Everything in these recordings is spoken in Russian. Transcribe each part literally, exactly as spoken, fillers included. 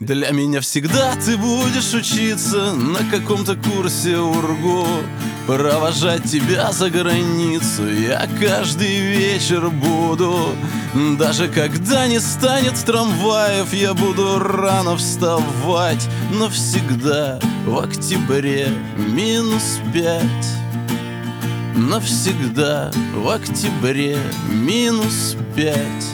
Для меня всегда ты будешь учиться на каком-то курсе УрГУ. Провожать тебя за границу я каждый вечер буду. Даже когда не станет трамваев, я буду рано вставать. Но всегда в октябре минус пять. Навсегда в октябре минус пять.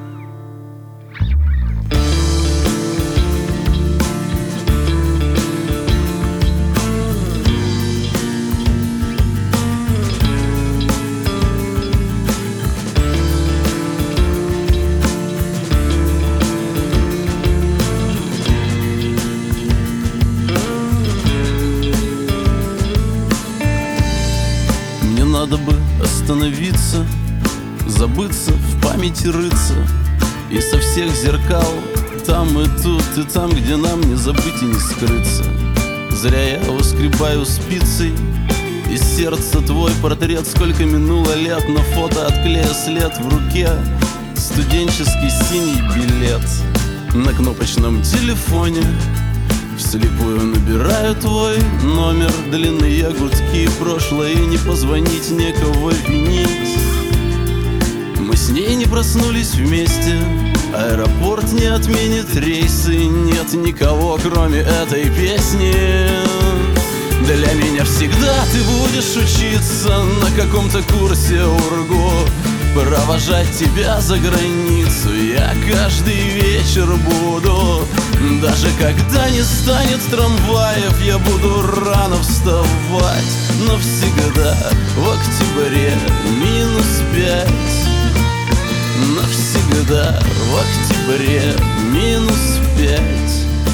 Надо бы остановиться, забыться, в памяти рыться. И со всех зеркал, там и тут, и там, где нам не забыть и не скрыться. Зря я выскребаю спицей из сердца твой портрет. Сколько минуло лет, на фото от клея след. В руке студенческий синий билет. На кнопочном телефоне вслепую набираю твой номер. Длинные гудки, прошлое, не позвонить, некого винить. Мы с ней не проснулись вместе, аэропорт не отменит рейсы. Нет никого, кроме этой песни. Для меня всегда ты будешь учиться на каком-то курсе УрГУ. Провожать тебя за границу я каждый вечер буду. Даже когда не станет трамваев, я буду рано вставать. Но всегда в октябре минус пять. Навсегда в октябре минус пять.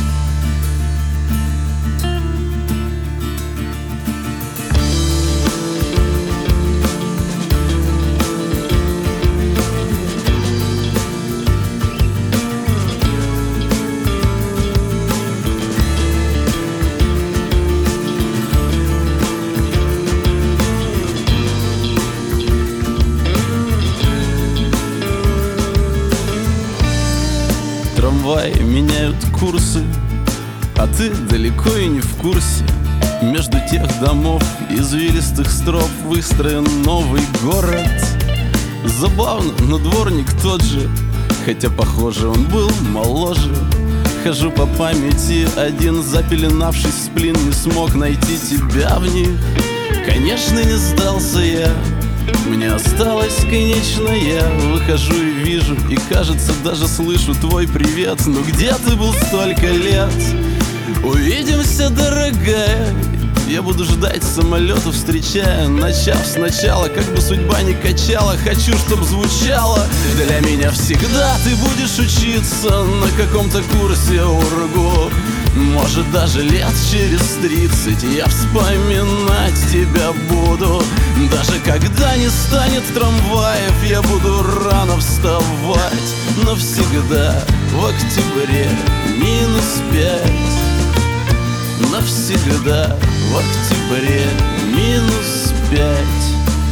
Трамваи меняют курсы, а ты далеко и не в курсе. Между тех домов извилистых строп выстроен новый город. Забавно, но дворник тот же, хотя, похоже, он был моложе. Хожу по памяти один, запеленавшись сплин, не смог найти тебя в них. Конечно, не сдался я, мне осталось, конечно, я выхожу и вижу, и кажется, даже слышу твой привет. Ну где ты был столько лет? Увидимся, дорогая. Я буду ждать самолету, встречая, начав сначала, как бы судьба не качала. Хочу, чтоб звучало: для меня всегда ты будешь учиться на каком-то курсе УрГУ. Может, даже лет через тридцать я вспоминать тебя буду. Даже когда не станет трамваев, я буду рано вставать. Но всегда в октябре минус пять. Навсегда в октябре минус пять.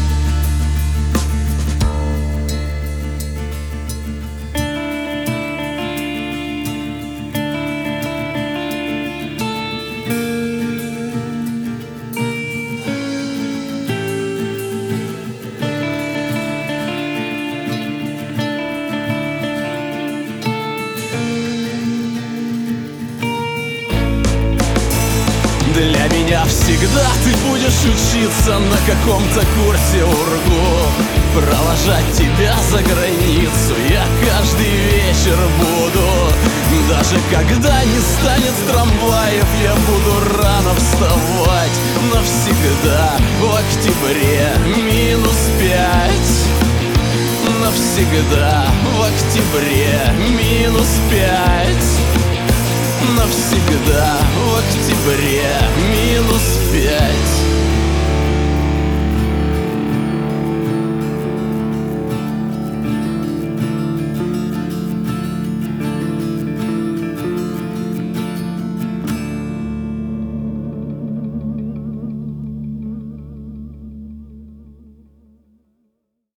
Для меня всегда ты будешь учиться на каком-то курсе УрГУ. Провожать тебя за границу я каждый вечер буду. Даже когда не станет трамваев, я буду рано вставать. Навсегда в октябре минус пять. Навсегда в